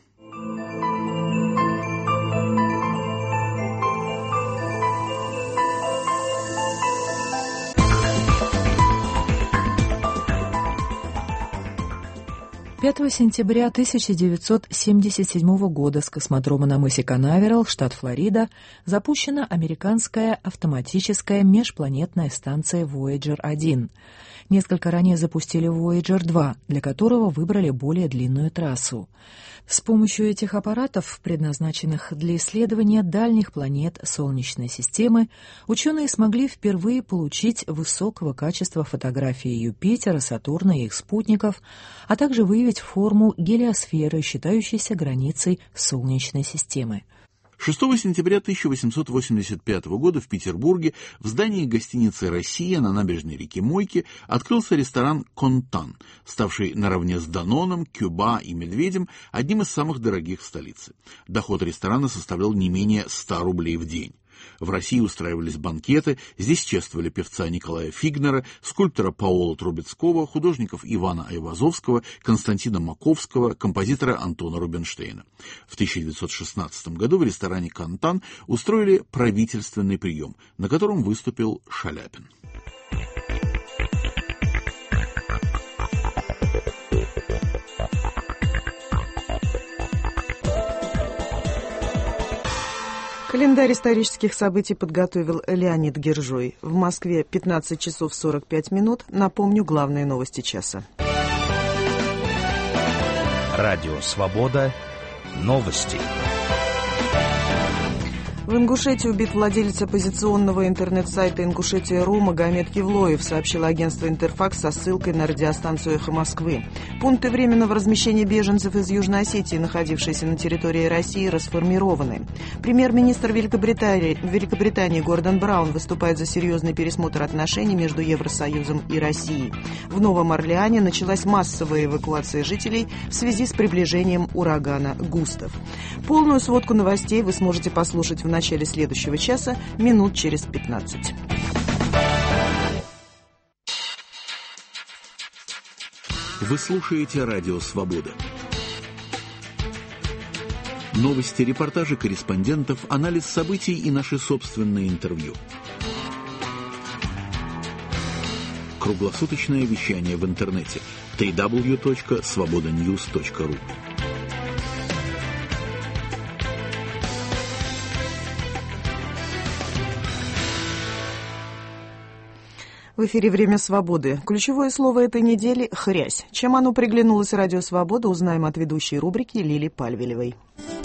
пятого сентября тысяча девятьсот семьдесят седьмого года с космодрома на мысе Канаверал, штат Флорида, запущена американская автоматическая межпланетная станция Вояджер один. Несколько ранее запустили Вояджер два, для которого выбрали более длинную трассу. С помощью этих аппаратов, предназначенных для исследования дальних планет Солнечной системы, ученые смогли впервые получить высокого качества фотографии Юпитера, Сатурна и их спутников, а также выявить форму гелиосферы, считающейся границей Солнечной системы.
шестого сентября тысяча восемьсот восемьдесят пятого года в Петербурге в здании гостиницы «Россия» на набережной реки Мойки открылся ресторан «Контан», ставший наравне с «Даноном», «Кюба» и «Медведем» одним из самых дорогих в столице. Доход ресторана составлял не менее ста рублей в день. В России устраивались банкеты, здесь чествовали певца Николая Фигнера, скульптора Паола Трубецкого, художников Ивана Айвазовского, Константина Маковского, композитора Антона Рубинштейна. В тысяча девятьсот шестнадцатом году в ресторане «Контан» устроили правительственный прием, на котором выступил Шаляпин.
Календарь исторических событий подготовил Леонид Гержой. В Москве пятнадцать часов сорок пять минут. Напомню главные новости часа.
Радио «Свобода». Новости.
В Ингушетии убит владелец оппозиционного интернет-сайта «Ингушетия.ру» Магомед Евлоев, сообщило агентство «Интерфакс» со ссылкой на радиостанцию «Эхо Москвы». Пункты временного размещения беженцев из Южной Осетии, находившиеся на территории России, расформированы. Премьер-министр Великобритании, Великобритании Гордон Браун выступает за серьезный пересмотр отношений между Евросоюзом и Россией. В Новом Орлеане началась массовая эвакуация жителей в связи с приближением урагана «Густав». Полную сводку новостей вы сможете послушать в начале следующего часа, минут через пятнадцать.
Вы слушаете радио «Свобода». Новости, репортажи корреспондентов, анализ событий и наши собственные интервью. Круглосуточное вещание в интернете дабл ю дабл ю дабл ю точка свобода ньюс точка ру.
В эфире «Время свободы». Ключевое слово этой недели – «хрясь». Чем оно приглянулось Радио Свобода, узнаем от ведущей рубрики Лили Пальвелевой.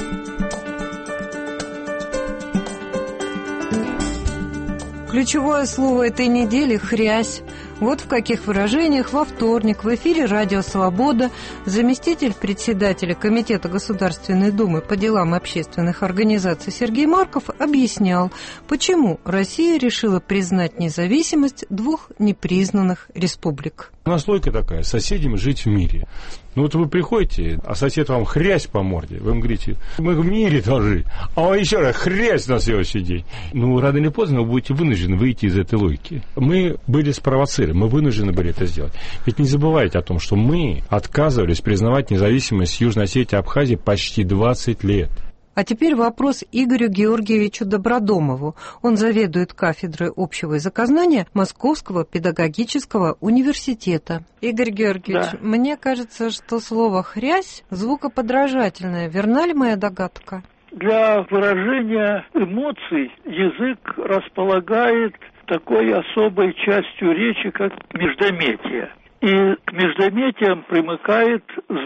Ключевое слово этой недели – «хрясь». Вот в каких выражениях во вторник в эфире «Радио Свобода» заместитель председателя Комитета Государственной Думы по делам общественных организаций Сергей Марков объяснял, почему Россия решила признать независимость двух непризнанных республик.
Наслойка такая: соседям жить в мире. Ну вот вы приходите, а сосед вам хрясь по морде, вы ему говорите: мы в мире должны жить, а он еще раз хрясь на следующий день. Ну, рано или поздно вы будете вынуждены выйти из этой логики. Мы были спровоцированы, мы вынуждены были это сделать. Ведь не забывайте о том, что мы отказывались признавать независимость Южной Осетии и Абхазии почти двадцать лет.
А теперь вопрос Игорю Георгиевичу Добродомову. Он заведует кафедрой общего языкознания Московского педагогического университета. Игорь Георгиевич, да. Мне кажется, что слово «хрясь» звукоподражательное. Верна ли моя догадка?
Для выражения эмоций язык располагает такой особой частью речи, как междометие. И к междометиям примыкает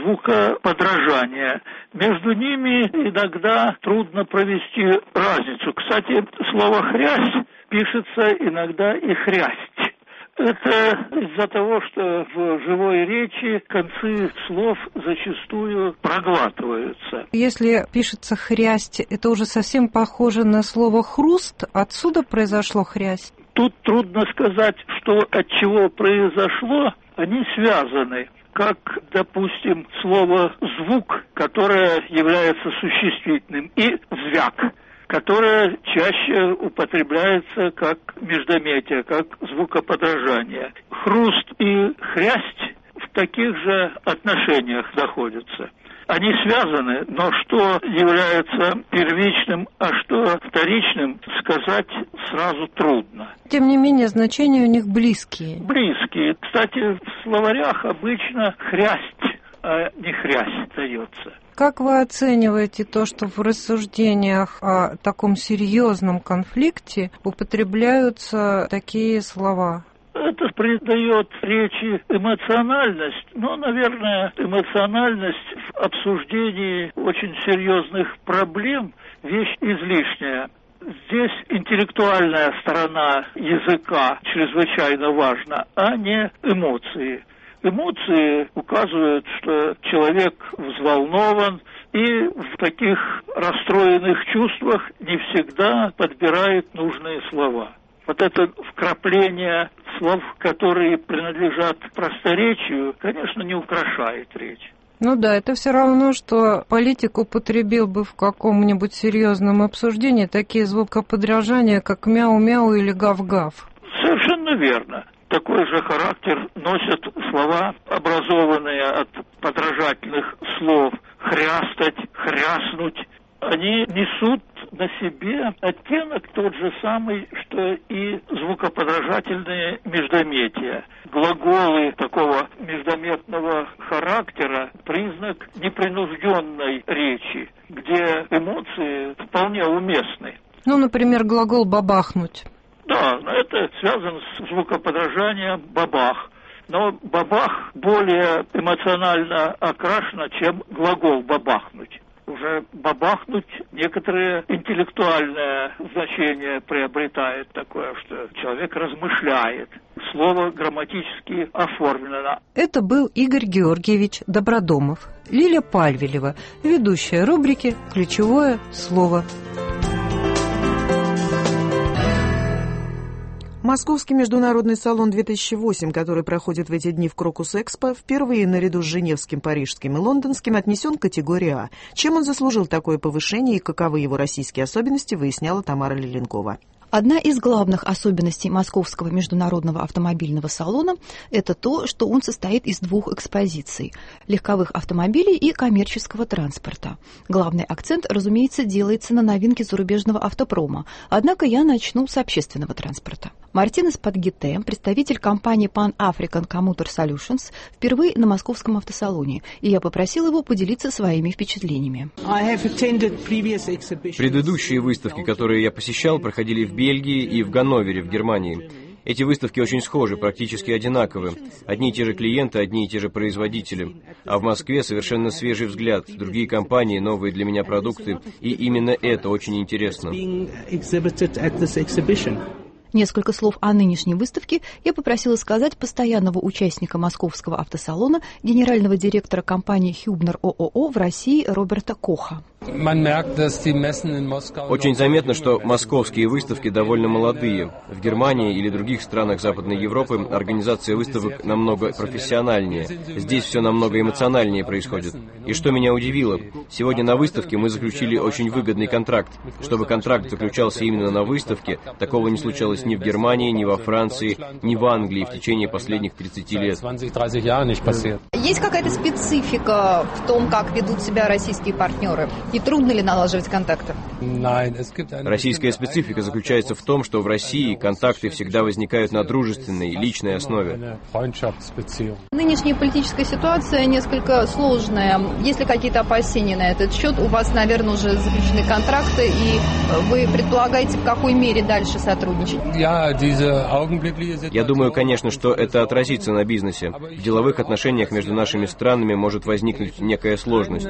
звукоподражание. Между ними иногда трудно провести разницу. Кстати, слово «хрясь» пишется иногда и «хрясть». Это из-за того, что в живой речи концы слов зачастую проглатываются.
Если пишется «хрясть», это уже совсем похоже на слово «хруст». Отсюда произошло «хрясь».
Тут трудно сказать, что от чего произошло. Они связаны, как, допустим, слово «звук», которое является существительным, и «звяк», которое чаще употребляется как междометие, как звукоподражание. Хруст и хрясть в таких же отношениях находятся. Они связаны, но что является первичным, а что вторичным, сказать сразу трудно.
Тем не менее, значения у них близкие.
Близкие. Кстати, в словарях обычно «хрясть», а не «хрясь» дается.
Как вы оцениваете то, что в рассуждениях о таком серьезном конфликте употребляются такие слова?
Это придает речи эмоциональность, но, наверное, эмоциональность в обсуждении очень серьезных проблем – вещь излишняя. Здесь интеллектуальная сторона языка чрезвычайно важна, а не эмоции. Эмоции указывают, что человек взволнован и в таких расстроенных чувствах не всегда подбирает нужные слова. Вот это вкрапление слов, которые принадлежат просторечию, конечно, не украшает речь.
Ну да, это все равно, что политик употребил бы в каком-нибудь серьезном обсуждении такие звукоподражания, как мяу-мяу или гав-гав.
Совершенно верно. Такой же характер носят слова, образованные от подражательных слов «хрястать», «хряснуть». Они несут на себе оттенок тот же самый, что и звукоподражательные междометия. Глаголы такого междометного характера – признак непринужденной речи, где эмоции вполне уместны.
Ну, например, глагол «бабахнуть».
Да, это связано с звукоподражанием «бабах». Но «бабах» более эмоционально окрашено, чем глагол «бабахнуть». Уже бабахнуть некоторое интеллектуальное значение приобретает такое, что человек размышляет. Слово грамматически оформлено.
Это был Игорь Георгиевич Добродомов. Лиля Пальвелева, ведущая рубрики «Ключевое слово».
Московский международный салон две тысячи восемь, который проходит в эти дни в Крокус-Экспо, впервые наряду с Женевским, Парижским и Лондонским отнесен к категории А. Чем он заслужил такое повышение и каковы его российские особенности, выясняла Тамара Лиленкова.
Одна из главных особенностей Московского международного автомобильного салона – это то, что он состоит из двух экспозиций – легковых автомобилей и коммерческого транспорта. Главный акцент, разумеется, делается на новинки зарубежного автопрома, однако я начну с общественного транспорта. Мартин Эспагите, представитель компании Pan African Commuter Solutions, впервые на московском автосалоне, и я попросил его поделиться своими впечатлениями.
Предыдущие выставки, которые я посещал, проходили в Бельгии и в Ганновере в Германии.
Эти выставки очень схожи, практически одинаковы. Одни и те же клиенты, одни и те же производители. А в Москве совершенно свежий взгляд, другие компании, новые для меня продукты. И именно это очень интересно.
Несколько слов о нынешней выставке я попросила сказать постоянного участника Московского автосалона, генерального директора компании «Хюбнер ООО» в России Роберта Коха.
Очень заметно, что московские выставки довольно молодые. В Германии или других странах Западной Европы организация выставок намного профессиональнее. Здесь все намного эмоциональнее происходит. И что меня удивило, сегодня на выставке мы заключили очень выгодный контракт. Чтобы контракт заключался именно на выставке, такого не случалось ни в Германии, ни во Франции, ни в Англии в течение последних тридцати лет.
Есть какая-то специфика в том, как ведут себя российские партнеры? И трудно ли налаживать контакты?
Российская специфика заключается в том, что в России контакты всегда возникают на дружественной, личной основе.
Нынешняя политическая ситуация несколько сложная. Есть ли какие-то опасения на этот счет? У вас, наверное, уже заключены контракты, и вы предполагаете, в какой мере дальше сотрудничать?
Я думаю, конечно, что это отразится на бизнесе. В деловых отношениях между нашими странами может возникнуть некая сложность.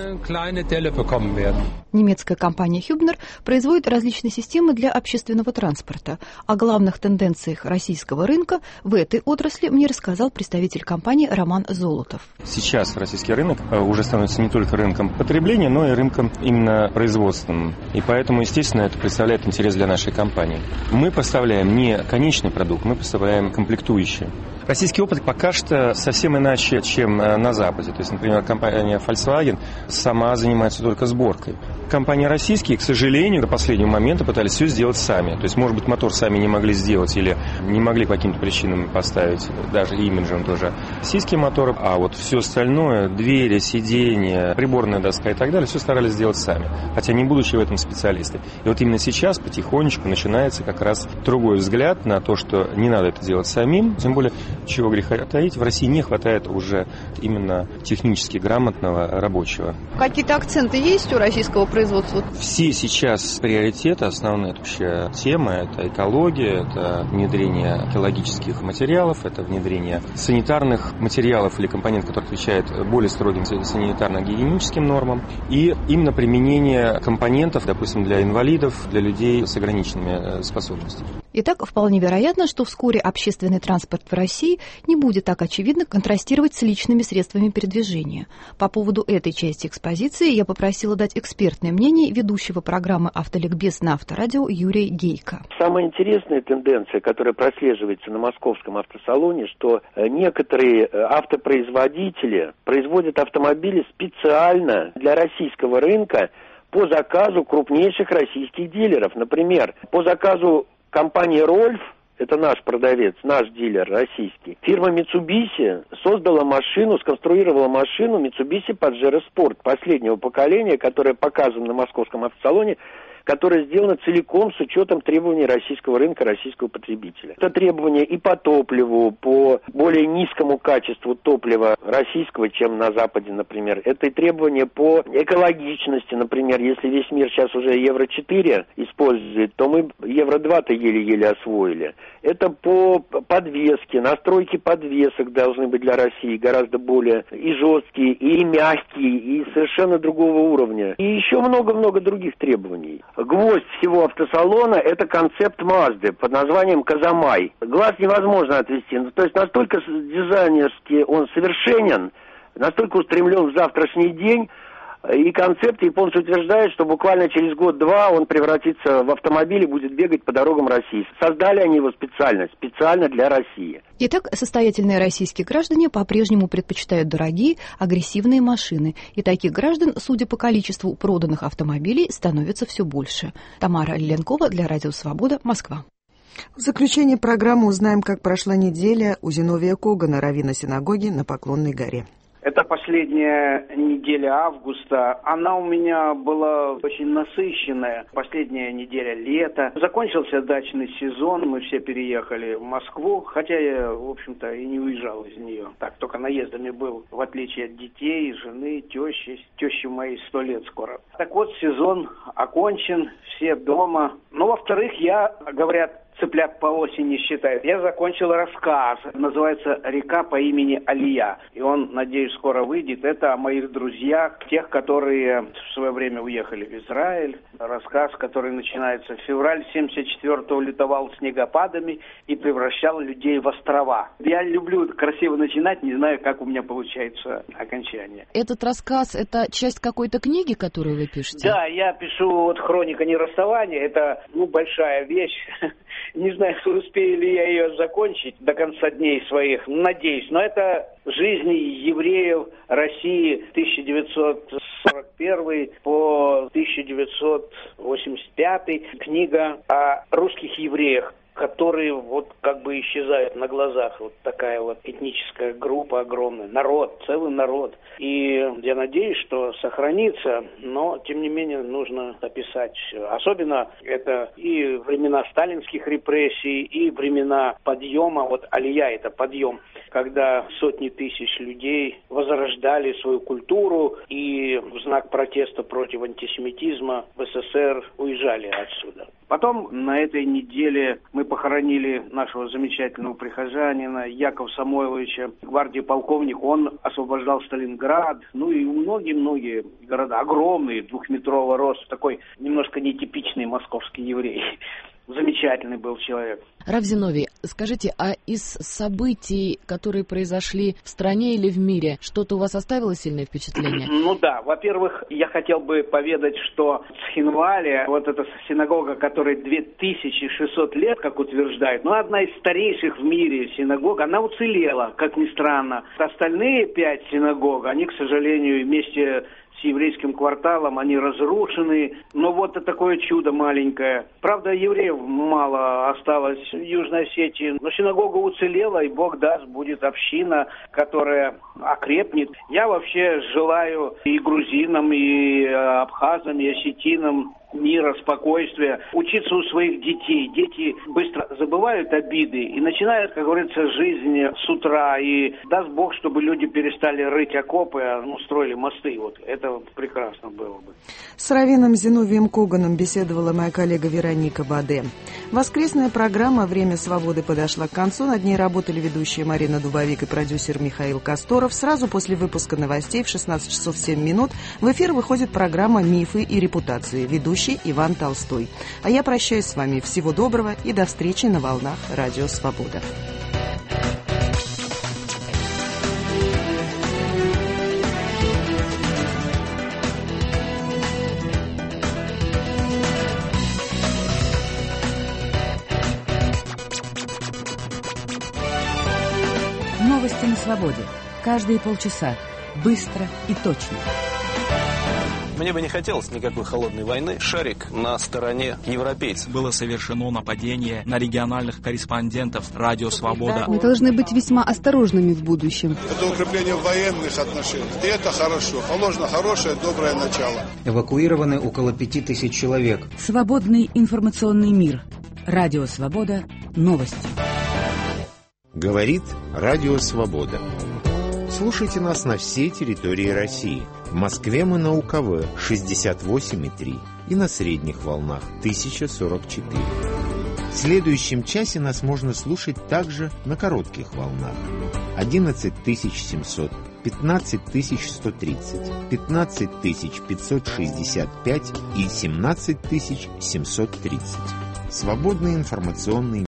Немецкая компания Hübner производит различные системы для общественного транспорта. О главных тенденциях российского рынка в этой отрасли мне рассказал представитель компании Роман Золотов.
Сейчас российский рынок уже становится не только рынком потребления, но и рынком именно производственным. И поэтому, естественно, это представляет интерес для нашей компании. Мы поставляем не конечный продукт, мы поставляем комплектующие. Российский опыт пока что совсем иначе, чем на Западе. То есть, например, компания Volkswagen сама занимается только сборкой. Компании российские, к сожалению, до последнего момента пытались все сделать сами. То есть, может быть, мотор сами не могли сделать или не могли по каким-то причинам поставить, даже имиджем тоже, российские моторы. А вот все остальное, двери, сиденья, приборная доска и так далее, все старались сделать сами, хотя не будучи в этом специалисты. И вот именно сейчас потихонечку начинается как раз другой взгляд на то, что не надо это делать самим, тем более, чего греха таить, в России не хватает уже именно технически грамотного рабочего.
Какие-то акценты есть у российского производства?
Все сейчас приоритеты, основная вообще тема, это экология, это внедрение экологических материалов, это внедрение санитарных материалов или компонентов, которые отвечают более строгим санитарно-гигиеническим нормам, и именно применение компонентов, допустим, для инвалидов, для людей с ограниченными способностями.
Итак, вполне вероятно, что вскоре общественный транспорт в России не будет так очевидно контрастировать с личными средствами передвижения. По поводу этой части экспозиции я попросила дать экспертное мнение ведущего программы «Автоликбез» на Авторадио Юрия Гейка.
Самая интересная тенденция, которая прослеживается на московском автосалоне, что некоторые автопроизводители производят автомобили специально для российского рынка по заказу крупнейших российских дилеров. Например, по заказу компании «Рольф», это наш продавец, наш дилер российский, фирма Mitsubishi создала машину, сконструировала машину Mitsubishi Pajero Sport последнего поколения, которая показана на московском автосалоне, которая сделана целиком с учетом требований российского рынка, российского потребителя. Это требования и по топливу, по более низкому качеству топлива российского, чем на Западе, например. Это и требования по экологичности, например. Если весь мир сейчас уже евро четыре использует, то мы евро два-то еле-еле освоили. Это по подвеске, настройки подвесок должны быть для России гораздо более и жесткие, и мягкие, и совершенно другого уровня. И еще много-много других требований. Гвоздь всего автосалона – это концепт Мазды под названием «Казамай». Глаз невозможно отвести. То есть настолько дизайнерски он совершенен, настолько устремлен в завтрашний день, и концепт японцы утверждают, что буквально через год-два он превратится в автомобиль и будет бегать по дорогам России. Создали они его специально, специально для России.
Итак, состоятельные российские граждане по-прежнему предпочитают дорогие, агрессивные машины. И таких граждан, судя по количеству проданных автомобилей, становится все больше. Тамара Ленкова для Радио Свобода, Москва.
В заключение программы узнаем, как прошла неделя у Зиновия Когана, раввина синагоги на Поклонной горе.
Это последняя неделя августа. Она у меня была очень насыщенная. Последняя неделя лета. Закончился дачный сезон. Мы все переехали в Москву. Хотя я, в общем-то, и не уезжал из нее. Так, только наездами был, в отличие от детей, жены, тещи. Тещи моей сто лет скоро. Так вот, сезон окончен. Все дома. Ну, во-вторых, я, говорят, цыплят по осени считают. Я закончил рассказ. Называется «Река по имени Алия». И он, надеюсь, скоро выйдет. Это о моих друзьях, тех, которые в свое время уехали в Израиль. Рассказ, который начинается: февраль семьдесят четвёртого лютовал снегопадами и превращал людей в острова. Я люблю красиво начинать, не знаю, как у меня получается окончание.
Этот рассказ — это часть какой-то книги, которую вы пишете?
Да, я пишу вот «Хроника нерасставания». Это, ну, большая вещь. Не знаю, успею ли я ее закончить до конца дней своих, надеюсь. Но это жизни евреев России тысяча девятьсот сорок первый по тысяча девятьсот восемьдесят пятый. Книга о русских евреях, которые вот как бы исчезают на глазах. Вот такая вот этническая группа огромная. Народ, целый народ. И я надеюсь, что сохранится, но тем не менее нужно описать все. Особенно это и времена сталинских репрессий, и времена подъема. Вот алия — это подъем, когда сотни тысяч людей возрождали свою культуру и в знак протеста против антисемитизма в СССР уезжали отсюда. Потом на этой неделе мы похоронили нашего замечательного прихожанина Якова Самойловича, гвардии полковник. Он освобождал Сталинград, ну и многие-многие города, огромные, двухметрового роста, такой немножко нетипичный московский еврей. Замечательный был человек.
Рав Зиновий, скажите, а из событий, которые произошли в стране или в мире, что-то у вас оставило сильное впечатление?
Ну да, во-первых, я хотел бы поведать, что Цхинвале, вот эта синагога, которой две тысячи шестьсот лет, как утверждают, ну одна из старейших в мире синагог, она уцелела, как ни странно. Остальные пять синагог, они, к сожалению, вместе с еврейским кварталом, они разрушены. Но вот это такое чудо маленькое. Правда, евреев мало осталось в Южной Осетии, но синагога уцелела, и Бог даст, будет община, которая окрепнет. Я вообще желаю и грузинам, и абхазам, и осетинам мира, спокойствия, учиться у своих детей. Дети быстро забывают обиды и начинают, как говорится, жизнь с утра. И даст Бог, чтобы люди перестали рыть окопы, а ну, строили мосты. Вот это прекрасно было бы.
С раввином Зиновием Коганом беседовала моя коллега Вероника Баде. Воскресная программа «Время свободы» подошла к концу. Над ней работали ведущие Марина Дубовик и продюсер Михаил Косторов. Сразу после выпуска новостей в шестнадцать часов семь минут в эфир выходит программа «Мифы и репутации». Ведущий Иван Толстой. А я прощаюсь с вами. Всего доброго и до встречи на волнах Радио Свобода.
Новости на свободе. Каждые полчаса. Быстро и точно.
Мне бы не хотелось никакой холодной войны. Шарик на стороне европейцев.
Было совершено нападение на региональных корреспондентов «Радио Свобода».
Мы должны быть весьма осторожными в будущем.
Это укрепление военных отношений. И это хорошо. Положено хорошее, доброе начало.
Эвакуированы около пяти тысяч человек.
Свободный информационный мир. Радио Свобода. Новости.
Говорит Радио Свобода. Слушайте нас на всей территории России. В Москве мы на УКВ шестьдесят восемь и три и на средних волнах тысяча сорок четыре. В следующем часе нас можно слушать также на коротких волнах. одиннадцать тысяч семьсот, пятнадцать тысяч сто тридцать, пятнадцать тысяч пятьсот шестьдесят пять и семнадцать тысяч семьсот тридцать. Свободный информационный